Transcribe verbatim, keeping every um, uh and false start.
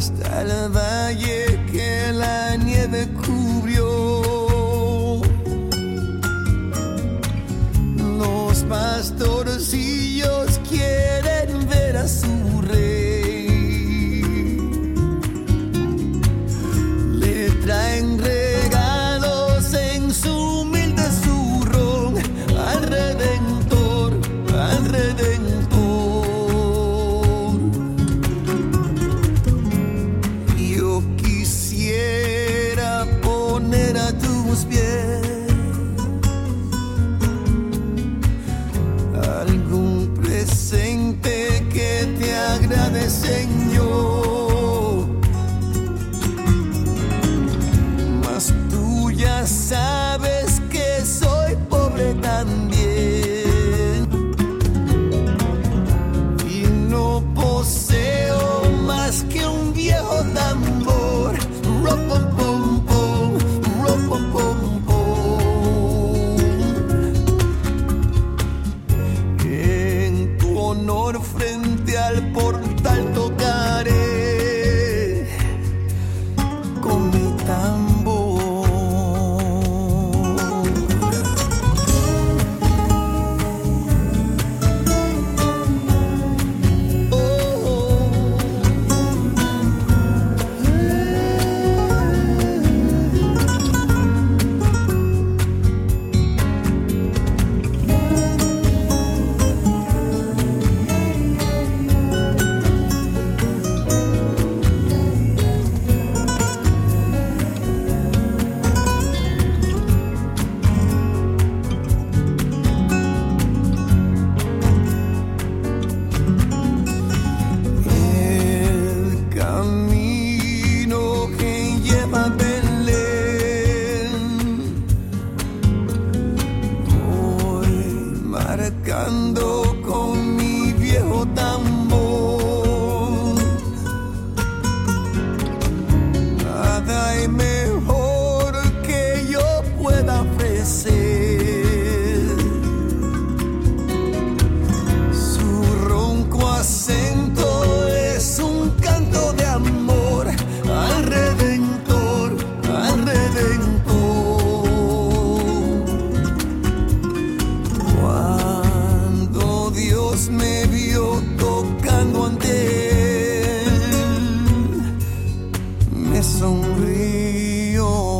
hasta el valle que la nieve cubrió. Los pastorcillos quieren ver a su rey. Le traen regalos en su humilde zurrón al Redentor, al Redentor. Yo quisiera poner a tus pies algún presente que te agrade, Señor. Mas tú ya sabes que soy pobre también y no poseo más que un viejo tambor. Ro, pom, pom, pom, ro, pom, pom, pom. En tu honor frente al portal tocaré con mi tambor. El camino que lleva a Belén, voy marcando con mi viejo tambor. Nada hay mejor que yo pueda ofrecer. Su ronco acento es un canto de amor al Redentor, al Redentor. Cuando Dios me vio tocando ante él, me sonrió.